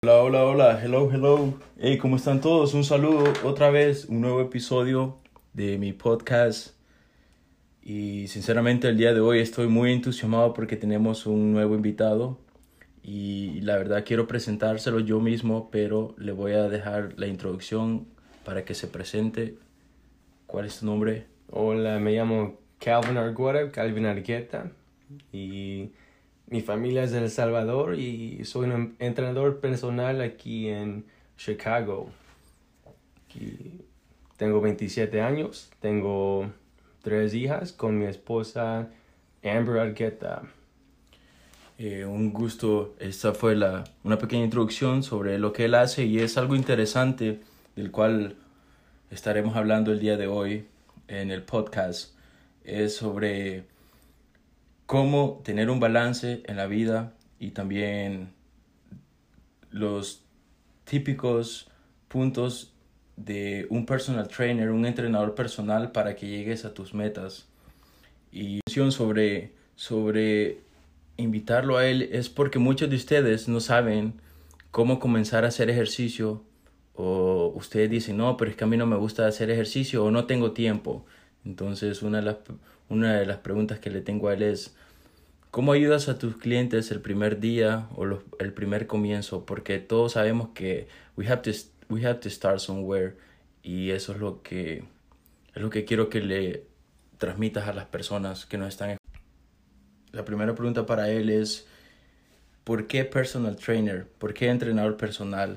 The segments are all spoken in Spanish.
Hola, hola, hola, hello, hello. Hey, ¿cómo están todos? Un saludo otra vez, un nuevo episodio de mi podcast. Y sinceramente el día de hoy estoy muy entusiasmado porque tenemos un nuevo invitado. Y la verdad quiero presentárselo yo mismo, pero le voy a dejar la introducción para que se presente. ¿Cuál es tu nombre? Hola, me llamo Calvin Argueta, Calvin Argueta, y mi familia es de El Salvador y soy un entrenador personal aquí en Chicago. Y tengo 27 años, tengo 3 hijas con mi esposa Amber Argueta. Un gusto. Esta fue una pequeña introducción sobre lo que él hace y es algo interesante del cual estaremos hablando el día de hoy en el podcast. Es sobre cómo tener un balance en la vida y también los típicos puntos de un personal trainer, un entrenador personal para que llegues a tus metas. Y sobre invitarlo a él es porque muchos de ustedes no saben cómo comenzar a hacer ejercicio, o ustedes dicen, no, pero es que a mí no me gusta hacer ejercicio o no tengo tiempo. Entonces una de las preguntas que le tengo a él es, ¿cómo ayudas a tus clientes el primer día o el primer comienzo? Porque todos sabemos que we have to start somewhere, y eso es lo que quiero que le transmitas a las personas que nos están escuchando. La primera pregunta para él es, ¿por qué personal trainer? ¿Por qué entrenador personal?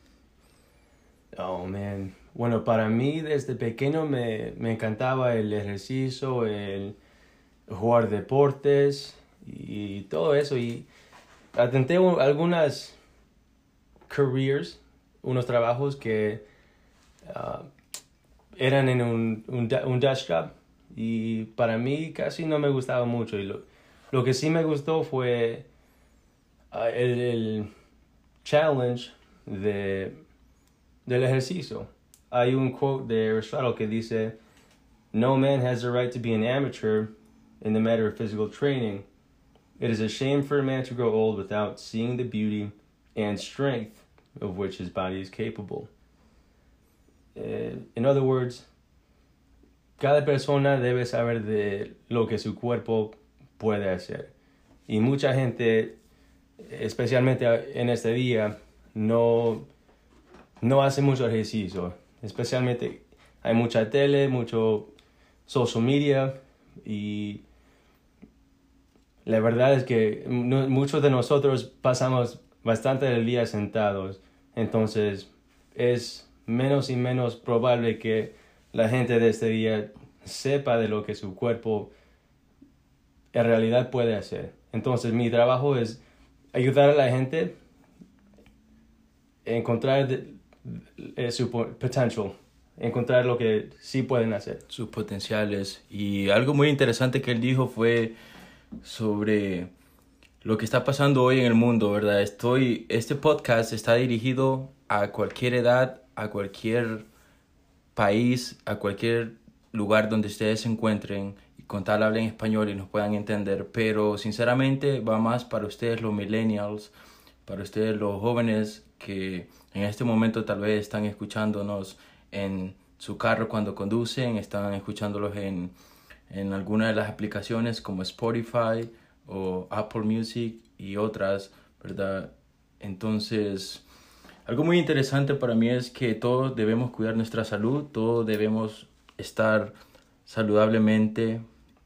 Oh, man. Bueno, para mí desde pequeño me encantaba el ejercicio, el jugar deportes y todo eso. Y atenté algunas careers, unos trabajos que ah, eran en un desk job, y para mí casi no me gustaba mucho. Y lo que sí me gustó fue el challenge del ejercicio. Hay un quote de Aristotle que dice, "No man has the right to be an amateur in the matter of physical training. It is a shame for a man to grow old without seeing the beauty and strength of which his body is capable." In other words, cada persona debe saber de lo que su cuerpo puede hacer. Y mucha gente, especialmente en este día, no hace mucho ejercicio. Especialmente hay mucha tele, mucho social media, y la verdad es que muchos de nosotros pasamos bastante del día sentados. Entonces es menos y menos probable que la gente de este día sepa de lo que su cuerpo en realidad puede hacer. Entonces mi trabajo es ayudar a la gente a encontrar su potential, encontrar lo que sí pueden hacer. Sus potenciales. Y algo muy interesante que él dijo fue sobre lo que está pasando hoy en el mundo, ¿verdad? Este podcast está dirigido a cualquier edad, a cualquier país, a cualquier lugar donde ustedes se encuentren, y con tal hablen español y nos puedan entender, pero sinceramente va más para ustedes los millennials, para ustedes los jóvenes que en este momento tal vez están escuchándonos en su carro cuando conducen, están escuchándolos en alguna de las aplicaciones como Spotify o Apple Music y otras, ¿verdad? Entonces, algo muy interesante para mí es que todos debemos cuidar nuestra salud, todos debemos estar saludablemente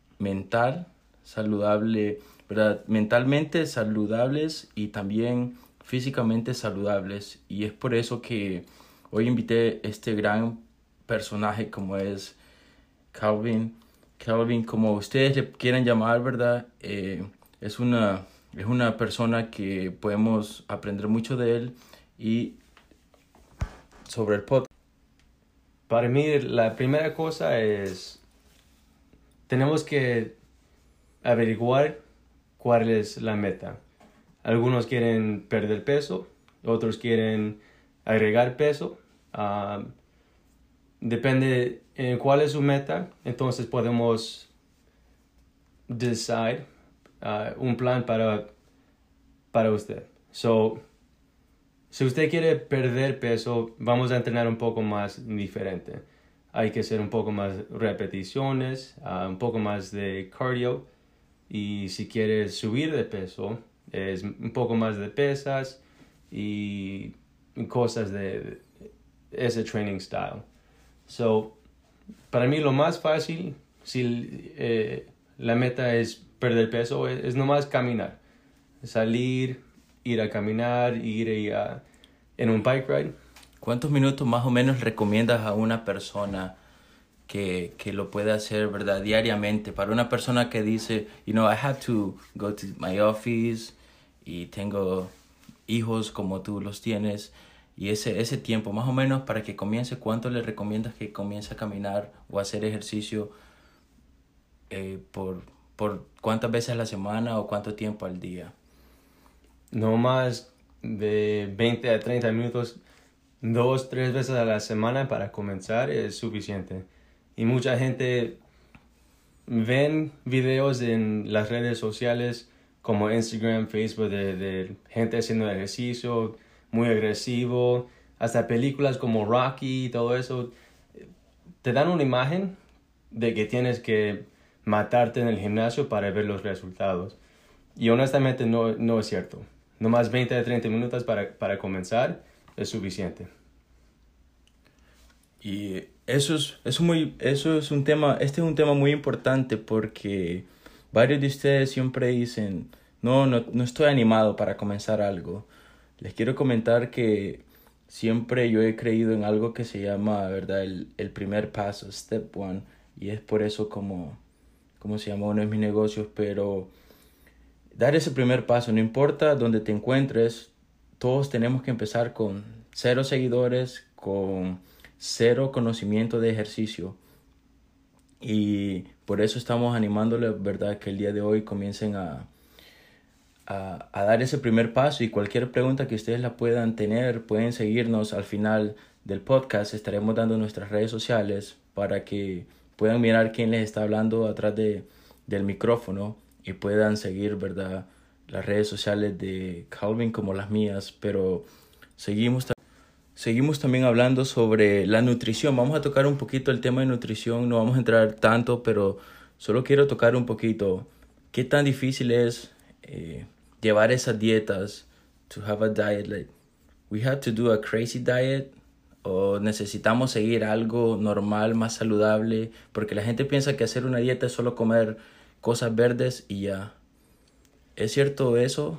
saludable, ¿verdad? Mentalmente saludables y también físicamente saludables. Y es por eso que hoy invité a este gran personaje como es Calvin. Calvin, como ustedes le quieran llamar, ¿verdad? Es una persona que podemos aprender mucho de él y sobre el podcast. Para mí la primera cosa es, tenemos que averiguar cuál es la meta. Algunos quieren perder peso, otros quieren agregar peso. Depende en cuál es su meta, entonces podemos decide un plan para usted. So, Si usted quiere perder peso, vamos a entrenar un poco más diferente. Hay que hacer un poco más repeticiones, un poco más de cardio. Y si quiere subir de peso, es un poco más de pesas y cosas de ese training style. So, para mí lo más fácil, si la meta es perder peso, es nomás caminar. Salir, ir a caminar, en un bike ride. ¿Cuántos minutos más o menos recomiendas a una persona que lo puede hacer, verdad, diariamente? Para una persona que dice, I have to go to my office y tengo hijos como tú los tienes, y ese tiempo, más o menos, para que comience, ¿cuánto le recomiendas que comience a caminar o a hacer ejercicio por cuántas veces a la semana o cuánto tiempo al día? No más de 20 a 30 minutos, 2, 3 veces a la semana para comenzar es suficiente. Y mucha gente ven videos en las redes sociales como Instagram, Facebook de gente haciendo ejercicio muy agresivo, hasta películas como Rocky y todo eso. Te dan una imagen de que tienes que matarte en el gimnasio para ver los resultados. Y honestamente no es cierto. No más 20 a 30 minutos para comenzar es suficiente. Y eso es un tema, este es un tema muy importante porque varios de ustedes siempre dicen, no estoy animado para comenzar algo. Les quiero comentar que siempre yo he creído en algo que se llama, ¿verdad? El primer paso, step one, y es por eso como se llama uno de mis negocios, pero dar ese primer paso, no importa dónde te encuentres, todos tenemos que empezar con 0 seguidores, con 0 conocimiento de ejercicio. Y por eso estamos animándoles, ¿verdad?, que el día de hoy comiencen a dar ese primer paso. Y cualquier pregunta que ustedes la puedan tener, pueden seguirnos al final del podcast. Estaremos dando nuestras redes sociales para que puedan mirar quién les está hablando atrás del micrófono y puedan seguir, ¿verdad?, las redes sociales de Calvin como las mías. Pero seguimos también hablando sobre la nutrición. Vamos a tocar un poquito el tema de nutrición. No vamos a entrar tanto, pero solo quiero tocar un poquito. ¿Qué tan difícil es llevar esas dietas? To have a diet, like, we have to do a crazy diet. ¿O necesitamos seguir algo normal, más saludable? Porque la gente piensa que hacer una dieta es solo comer cosas verdes y ya. ¿Es cierto eso?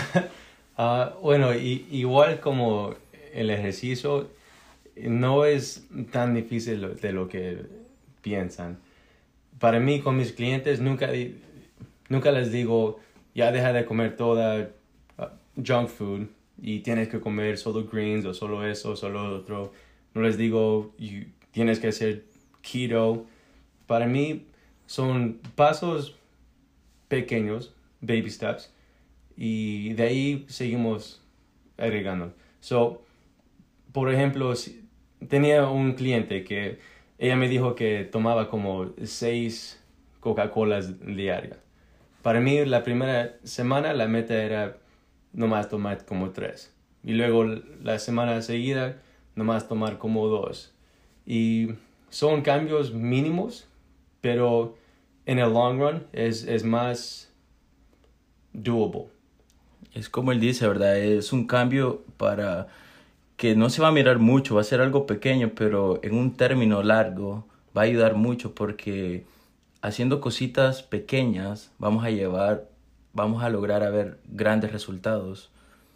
Bueno, igual como el ejercicio, no es tan difícil de lo que piensan. Para mí, con mis clientes, nunca les digo, ya deja de comer toda junk food y tienes que comer solo greens o solo eso o solo lo otro. No les digo, tienes que hacer keto. Para mí, son pasos pequeños, baby steps, y de ahí seguimos agregando. So, por ejemplo, tenía un cliente que ella me dijo que tomaba como 6 Coca-Colas diarias. Para mí, la primera semana la meta era nomás tomar como 3. Y luego la semana seguida, nomás tomar como 2. Y son cambios mínimos, pero en el long run es más doable. Es como él dice, ¿verdad? Es un cambio para que no se va a mirar mucho, va a ser algo pequeño, pero en un término largo va a ayudar mucho porque haciendo cositas pequeñas vamos a lograr a ver grandes resultados.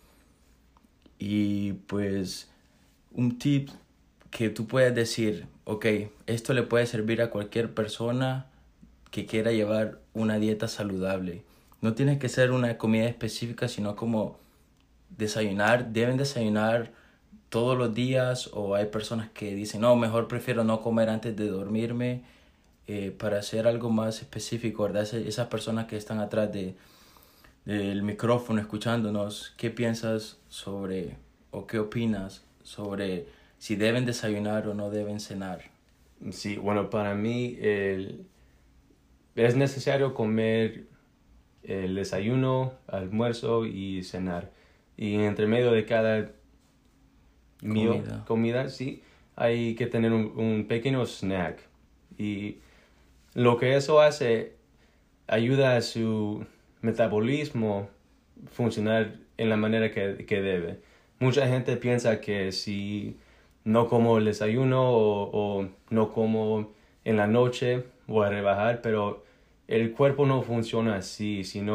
Y pues un tip que tú puedes decir, ok, esto le puede servir a cualquier persona que quiera llevar una dieta saludable. No tiene que ser una comida específica, sino como deben desayunar todos los días, o hay personas que dicen, no, mejor prefiero no comer antes de dormirme, para hacer algo más específico, ¿verdad? Esas personas que están atrás del micrófono escuchándonos, ¿qué piensas sobre o qué opinas sobre si deben desayunar o no deben cenar? Sí, bueno, para mí es necesario comer el desayuno, almuerzo y cenar. Y entre medio de cada comida, sí, hay que tener un pequeño snack. Y lo que eso hace, ayuda a su metabolismo funcionar en la manera que debe. Mucha gente piensa que si no como el desayuno o no como en la noche voy a rebajar, pero el cuerpo no funciona así. Si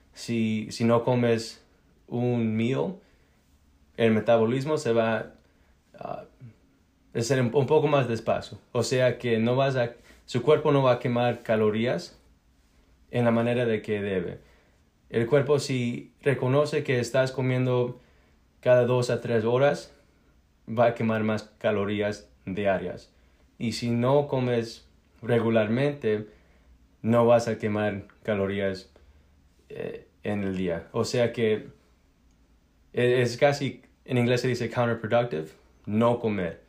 no comes un meal, el metabolismo se va a hacer un poco más despacio. O sea que su cuerpo no va a quemar calorías en la manera de que debe. El cuerpo, si reconoce que estás comiendo cada 2 a 3 horas, va a quemar más calorías diarias. Y si no comes regularmente, no vas a quemar calorías en el día. O sea que es casi, en inglés se dice counterproductive, no comer.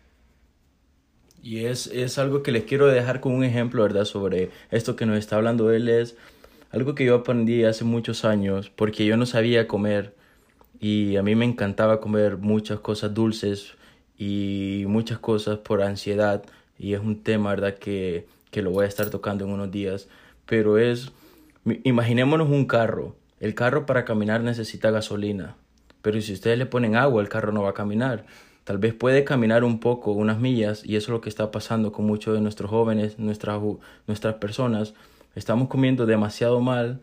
Y es algo que les quiero dejar con un ejemplo, ¿verdad? Sobre esto que nos está hablando él. Es algo que yo aprendí hace muchos años porque yo no sabía comer y a mí me encantaba comer muchas cosas dulces y muchas cosas por ansiedad, y es un tema, ¿verdad? Que lo voy a estar tocando en unos días, pero imaginémonos un carro. El carro para caminar necesita gasolina, pero si ustedes le ponen agua, el carro no va a caminar. Tal vez puede caminar un poco, unas millas, y eso es lo que está pasando con muchos de nuestros jóvenes, nuestras personas. Estamos comiendo demasiado mal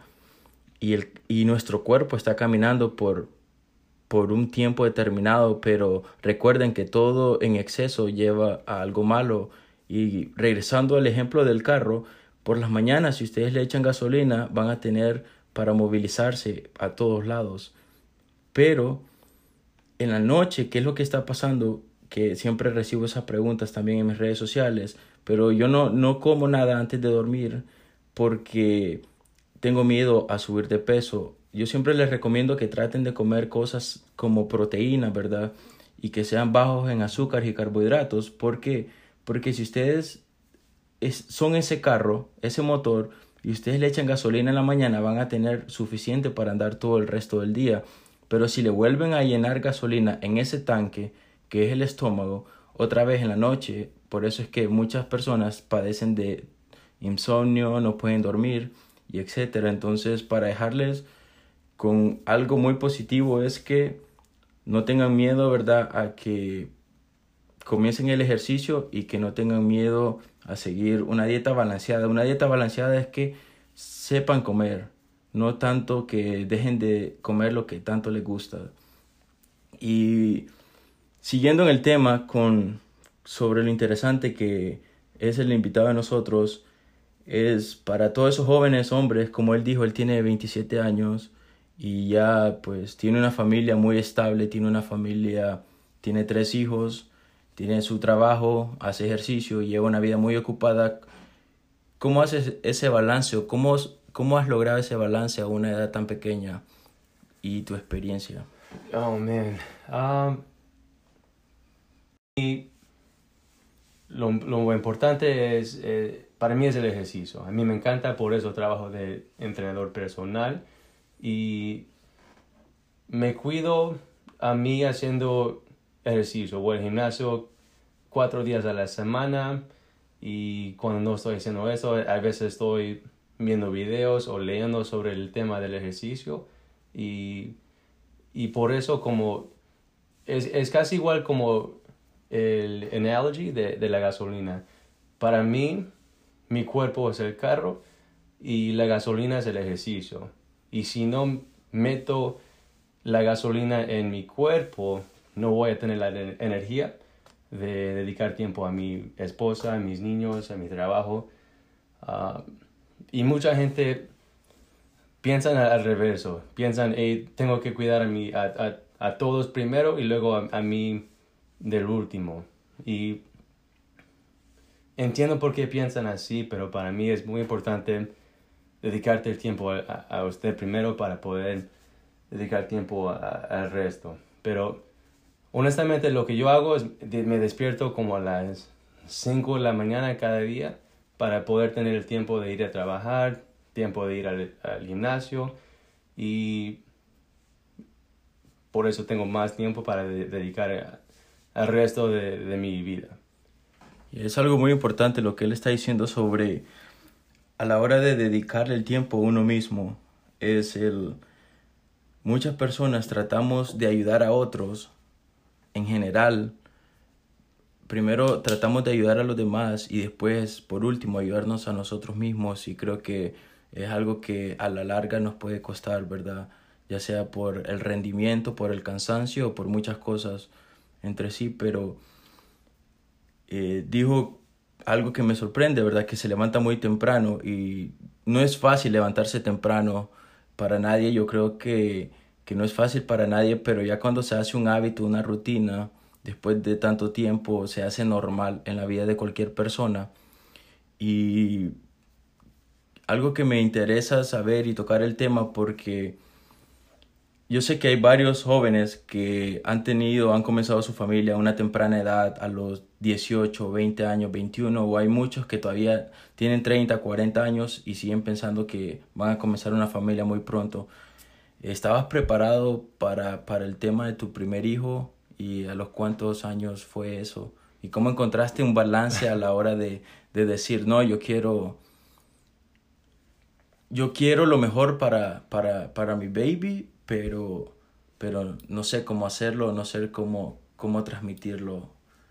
y nuestro cuerpo está caminando por un tiempo determinado, pero recuerden que todo en exceso lleva a algo malo. Y regresando al ejemplo del carro, por las mañanas, si ustedes le echan gasolina, van a tener para movilizarse a todos lados. Pero en la noche, ¿qué es lo que está pasando? Que siempre recibo esas preguntas también en mis redes sociales, pero yo no como nada antes de dormir porque tengo miedo a subir de peso. Yo siempre les recomiendo que traten de comer cosas como proteínas, ¿verdad? Y que sean bajos en azúcar y carbohidratos. ¿Por qué? Porque si ustedes son ese carro, ese motor, y ustedes le echan gasolina en la mañana, van a tener suficiente para andar todo el resto del día. Pero si le vuelven a llenar gasolina en ese tanque, que es el estómago, otra vez en la noche, por eso es que muchas personas padecen de insomnio, no pueden dormir y etcétera. Entonces, para dejarles con algo muy positivo es que no tengan miedo, ¿verdad?, a que comiencen el ejercicio y que no tengan miedo a seguir una dieta balanceada. Una dieta balanceada es que sepan comer, no tanto que dejen de comer lo que tanto les gusta. Y siguiendo en el tema sobre lo interesante que es el invitado de nosotros, es para todos esos jóvenes hombres, como él dijo, él tiene 27 años y ya pues tiene una familia muy estable, tiene 3 hijos, tiene su trabajo, hace ejercicio y lleva una vida muy ocupada. ¿Cómo haces ese balance o cómo has logrado ese balance a una edad tan pequeña y tu experiencia? Oh, man. Y lo importante es, para mí es el ejercicio. A mí me encanta, por eso trabajo de entrenador personal y me cuido a mí haciendo ejercicio. Voy al gimnasio 4 días a la semana y cuando no estoy haciendo eso, a veces estoy viendo videos o leyendo sobre el tema del ejercicio y por eso como es casi igual como el analogy de la gasolina. Para mí, mi cuerpo es el carro y la gasolina es el ejercicio. Y si no meto la gasolina en mi cuerpo, no voy a tener la energía de dedicar tiempo a mi esposa, a mis niños, a mi trabajo. Y mucha gente piensa al reverso. Piensan, hey, tengo que cuidar a todos primero y luego a mí del último. Y entiendo por qué piensan así, pero para mí es muy importante dedicarte el tiempo a usted primero para poder dedicar tiempo al resto. Pero honestamente lo que yo hago es me despierto como a las 5 de la mañana cada día para poder tener el tiempo de ir a trabajar, tiempo de ir al gimnasio y por eso tengo más tiempo para dedicar al resto de mi vida. Y es algo muy importante lo que él está diciendo sobre a la hora de dedicarle el tiempo a uno mismo. Muchas personas tratamos de ayudar a otros en general. Primero tratamos de ayudar a los demás y después, por último, ayudarnos a nosotros mismos. Y creo que es algo que a la larga nos puede costar, ¿verdad? Ya sea por el rendimiento, por el cansancio o por muchas cosas entre sí. Pero dijo algo que me sorprende, ¿verdad? Que se levanta muy temprano y no es fácil levantarse temprano para nadie. Yo creo que no es fácil para nadie, pero ya cuando se hace un hábito, una rutina, después de tanto tiempo, se hace normal en la vida de cualquier persona. Y algo que me interesa saber y tocar el tema porque yo sé que hay varios jóvenes que han comenzado su familia a una temprana edad, a los 18, 20 años, 21, o hay muchos que todavía tienen 30, 40 años y siguen pensando que van a comenzar una familia muy pronto. ¿Estabas preparado para el tema de tu primer hijo y a los cuántos años fue eso? ¿Y cómo encontraste un balance a la hora de decir, no, yo quiero lo mejor para mi baby, pero no sé cómo hacerlo, no sé cómo transmitirlo?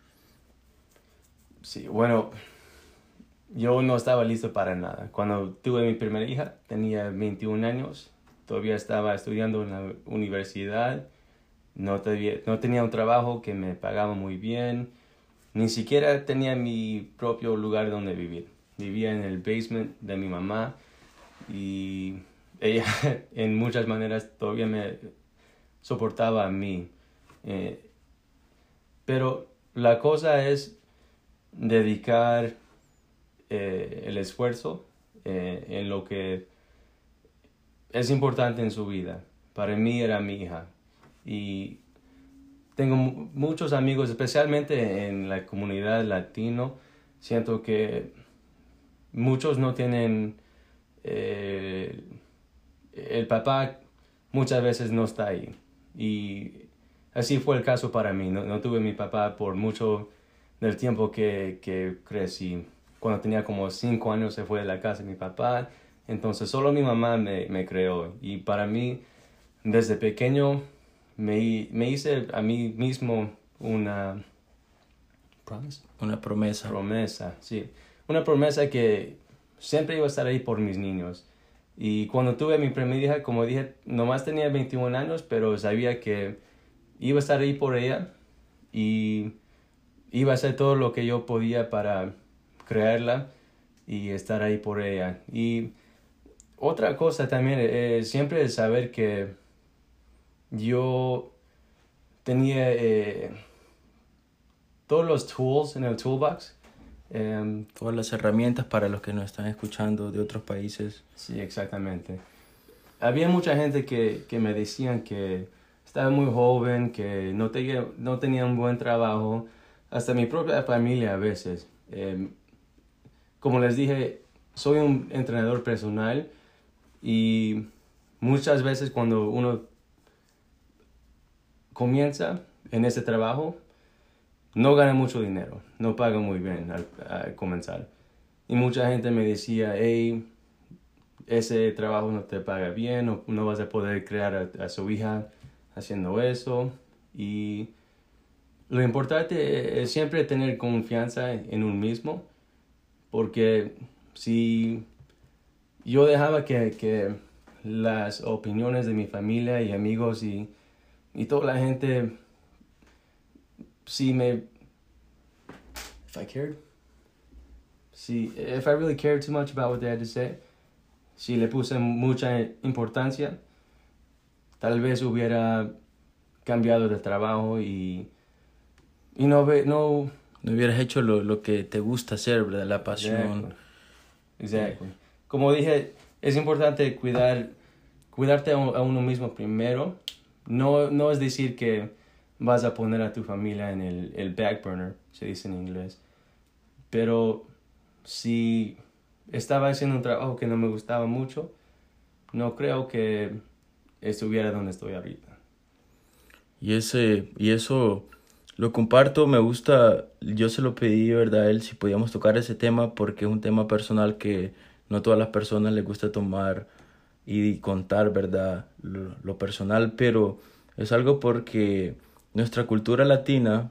Sí, bueno, yo no estaba listo para nada. Cuando tuve mi primera hija, tenía 21 años, todavía estaba estudiando en la universidad, no tenía un trabajo que me pagaba muy bien, ni siquiera tenía mi propio lugar donde vivir. Vivía en el basement de mi mamá y ella en muchas maneras todavía me soportaba a mí. Pero la cosa es dedicar el esfuerzo en lo que es importante en su vida. Para mí era mi hija. Y tengo muchos amigos, especialmente en la comunidad latino. Siento que muchos no tienen... el papá muchas veces no está ahí. Y así fue el caso para mí. No tuve mi papá por mucho del tiempo que crecí. Cuando tenía como 5 años se fue de la casa de mi papá. Entonces solo mi mamá me creó. Y para mí, desde pequeño, me hice a mí mismo una... Una promesa. Promesa, sí. Una promesa que siempre iba a estar ahí por mis niños. Y cuando tuve a mi primera hija, como dije, nomás tenía 21 años, pero sabía que iba a estar ahí por ella y iba a hacer todo lo que yo podía para crearla y estar ahí por ella. Y otra cosa también es siempre saber que yo tenía todos los tools en el toolbox. Todas las herramientas para los que nos están escuchando de otros países. Sí, exactamente. Había mucha gente que me decían que estaba muy joven, que no tenía un buen trabajo, hasta mi propia familia a veces. Como les dije, soy un entrenador personal y muchas veces cuando uno comienza en ese trabajo, no gana mucho dinero, no paga muy bien al comenzar. Y mucha gente me decía, hey, ese trabajo no te paga bien, no vas a poder crear a su hija haciendo eso. Y lo importante es siempre tener confianza en uno mismo, porque si yo dejaba que las opiniones de mi familia y amigos y toda la gente, if I really cared too much about what they had to say, si le puse mucha importancia, tal vez hubiera cambiado de trabajo y no hubieras hecho lo que te gusta hacer, ¿verdad? La pasión. Exacto. Como dije, es importante cuidarte a uno mismo primero. No es decir que vas a poner a tu familia en el back burner, se dice en inglés. Pero si estaba haciendo un trabajo que no me gustaba mucho, no creo que estuviera donde estoy ahorita. Y eso Lo comparto, me gusta, yo se lo pedí, ¿verdad? A él si podíamos tocar ese tema porque es un tema personal que no todas las personas les gusta tomar y contar, ¿verdad? Lo personal, pero es algo porque nuestra cultura latina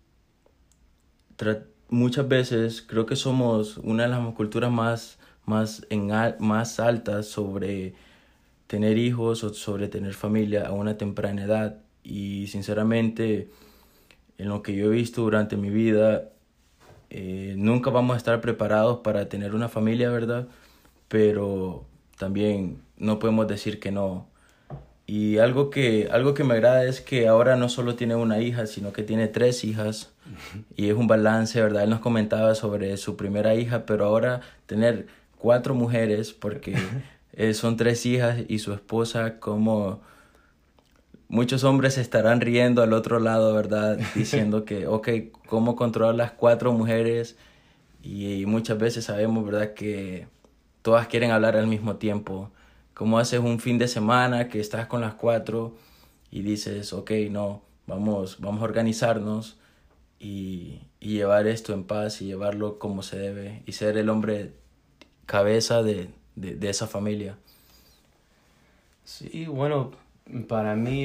muchas veces creo que somos una de las culturas más altas sobre tener hijos o sobre tener familia a una temprana edad. Y sinceramente, en lo que yo he visto durante mi vida, nunca vamos a estar preparados para tener una familia, ¿verdad? Pero también no podemos decir que no. Y algo que me agrada es que ahora no solo tiene una hija, sino que tiene tres hijas. Y es un balance, ¿verdad? Él nos comentaba sobre su primera hija, pero ahora tener cuatro mujeres, porque son tres hijas y su esposa, como muchos hombres se estarán riendo al otro lado, ¿verdad? Diciendo que, ok, ¿cómo controlar las cuatro mujeres? Y muchas veces sabemos, ¿verdad? Que todas quieren hablar al mismo tiempo. ¿Cómo haces un fin de semana que estás con las cuatro y dices, ok, no, vamos a organizarnos y llevar esto en paz y llevarlo como se debe y ser el hombre cabeza de esa familia? Sí, bueno, para mí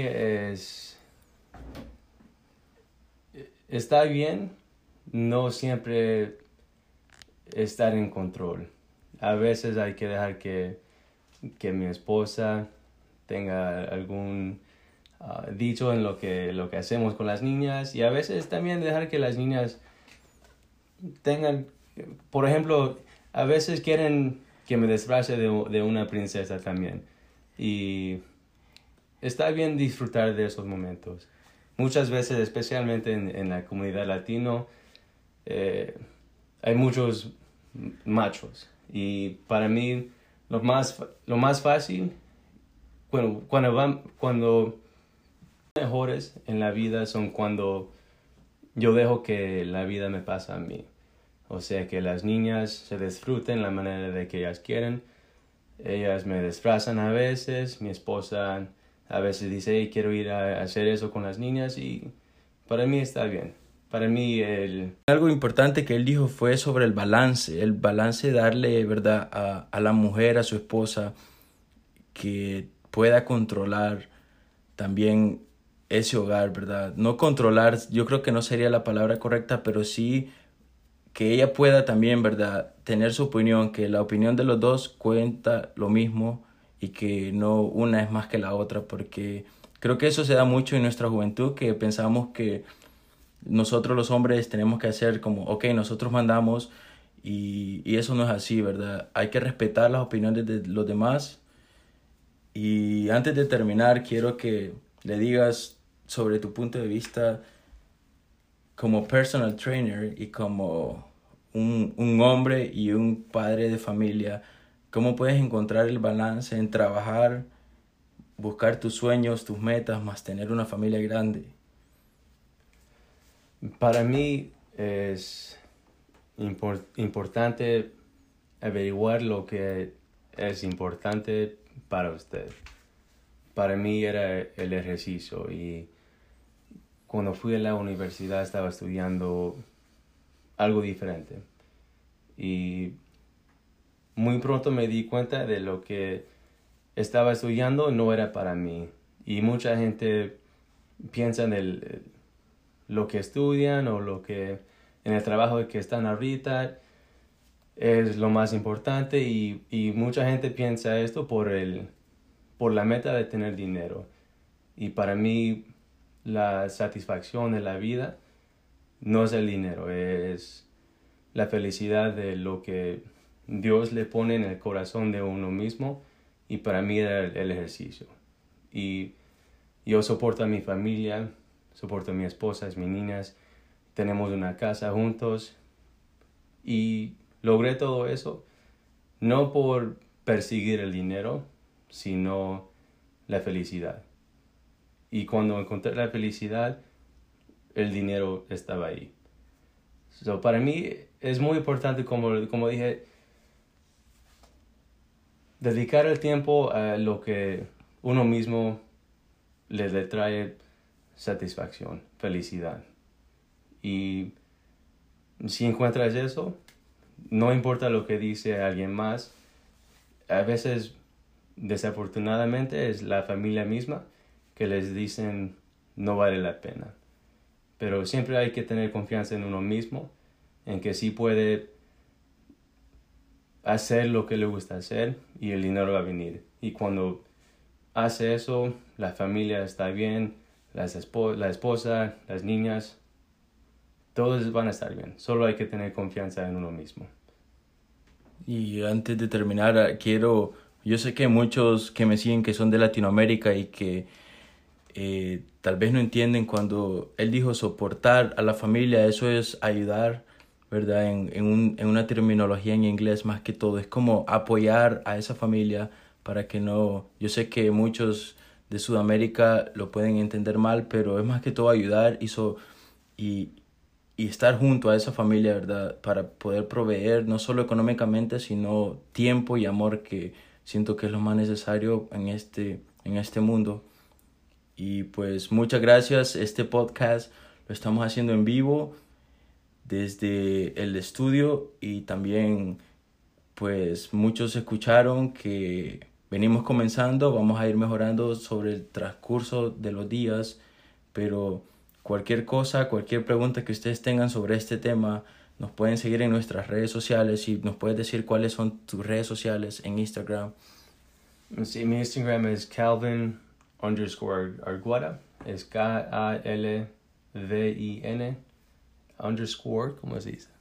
está bien no siempre estar en control. A veces hay que dejar que mi esposa tenga algún dicho en lo que hacemos con las niñas, y a veces también dejar que las niñas tengan, por ejemplo, a veces quieren que me disfrace de una princesa también, y está bien disfrutar de esos momentos. Muchas veces, especialmente en la comunidad latino, eh, hay muchos machos, y para mí lo más fácil, cuando mejores en la vida son cuando yo dejo que la vida me pasa a mí. O sea, que las niñas se disfruten la manera de que ellas quieren. Ellas me disfrazan a veces, mi esposa a veces dice, hey, quiero ir a hacer eso con las niñas, y para mí está bien. Para mí Algo importante que él dijo fue sobre el balance darle, ¿verdad?, a la mujer, a su esposa, que pueda controlar también ese hogar, ¿verdad? No controlar, yo creo que no sería la palabra correcta, pero sí que ella pueda también, ¿verdad?, tener su opinión, que la opinión de los dos cuenta lo mismo y que no una es más que la otra, porque creo que eso se da mucho en nuestra juventud, que pensamos que nosotros los hombres tenemos que hacer como, ok, nosotros mandamos y eso no es así, ¿verdad? Hay que respetar las opiniones de los demás. Y antes de terminar, quiero que le digas sobre tu punto de vista como personal trainer y como un hombre y un padre de familia, cómo puedes encontrar el balance en trabajar, buscar tus sueños, tus metas, más tener una familia grande. para mí es importante averiguar lo que es importante para usted. Para mí era el ejercicio, y cuando fui a la universidad estaba estudiando algo diferente, y muy pronto me di cuenta de lo que estaba estudiando no era para mí. Y mucha gente piensa en lo que estudian o lo que en el trabajo que están ahorita es lo más importante, y mucha gente piensa esto por la meta de tener dinero. Y para mí la satisfacción de la vida no es el dinero, es la felicidad de lo que Dios le pone en el corazón de uno mismo, y para mí era el ejercicio. Y yo soporto a mi familia, soporto a mi esposa, a mis niñas, tenemos una casa juntos, y logré todo eso no por perseguir el dinero, sino la felicidad. Y cuando encontré la felicidad, el dinero estaba ahí. So, para mí es muy importante, como dije, dedicar el tiempo a lo que uno mismo le trae satisfacción, felicidad. Y si encuentras eso, no importa lo que dice alguien más, a veces, desafortunadamente, es la familia misma que les dicen no vale la pena. Pero siempre hay que tener confianza en uno mismo, en que sí puede hacer lo que le gusta hacer y el dinero va a venir. Y cuando hace eso, la familia está bien, la esposa, las niñas, todos van a estar bien. Solo hay que tener confianza en uno mismo. Y antes de terminar, yo sé que muchos que me siguen que son de Latinoamérica y que tal vez no entienden cuando él dijo soportar a la familia, eso es ayudar, ¿verdad? En una terminología en inglés más que todo, es como apoyar a esa familia para que no, yo sé que muchos de Sudamérica lo pueden entender mal, pero es más que todo ayudar y estar junto a esa familia, ¿verdad? Para poder proveer no solo económicamente, sino tiempo y amor, que siento que es lo más necesario en este mundo. Y pues muchas gracias. Este podcast lo estamos haciendo en vivo desde el estudio y también pues muchos escucharon que venimos comenzando, vamos a ir mejorando sobre el transcurso de los días, pero cualquier cosa, cualquier pregunta que ustedes tengan sobre este tema, nos pueden seguir en nuestras redes sociales y nos puedes decir cuáles son tus redes sociales en Instagram. Sí, mi Instagram es Calvin_Argueta. Es Kalvin _ ¿cómo se dice?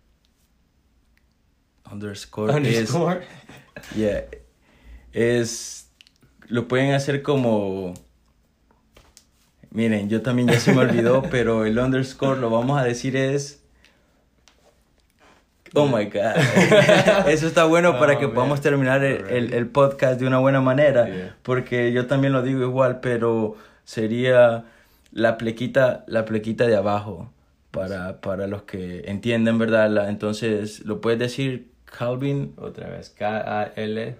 Underscore. Yeah. Lo pueden hacer como... Miren, yo también ya se me olvidó, pero el underscore lo vamos a decir es... Oh my God. Eso está bueno para que podamos terminar el podcast de una buena manera. Yeah. Porque yo también lo digo igual, pero sería la plequita de abajo. Para los que entienden, ¿verdad? Entonces, ¿lo puedes decir, Calvin? Otra vez, Kalvin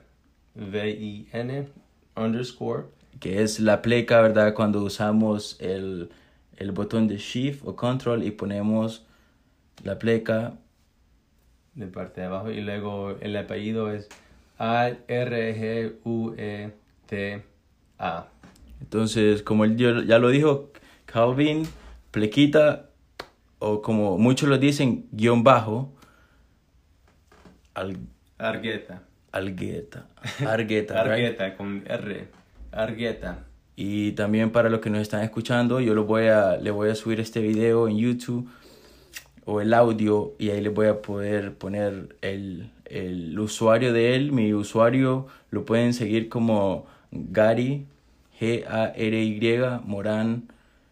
_ Que es la pleca, ¿verdad? Cuando usamos el botón de Shift o Control y ponemos la pleca. De parte de abajo. Y luego el apellido es Argueta. Entonces, como él ya lo dijo, Calvin, plequita, o como muchos lo dicen, guión bajo, Argueta. Argueta, Argueta, right? con R. Argueta. Y también para los que nos están escuchando, yo le voy a subir este video en YouTube o el audio y ahí les voy a poder poner el usuario de él. Mi usuario lo pueden seguir como Gary, Gary Morán,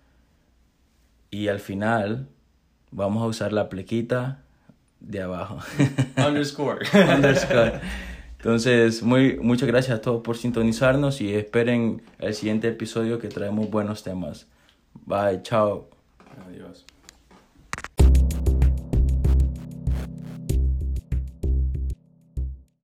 y al final vamos a usar la plequita de abajo. Underscore. Entonces, muchas gracias a todos por sintonizarnos y esperen el siguiente episodio que traemos buenos temas. Bye, chao. Adiós.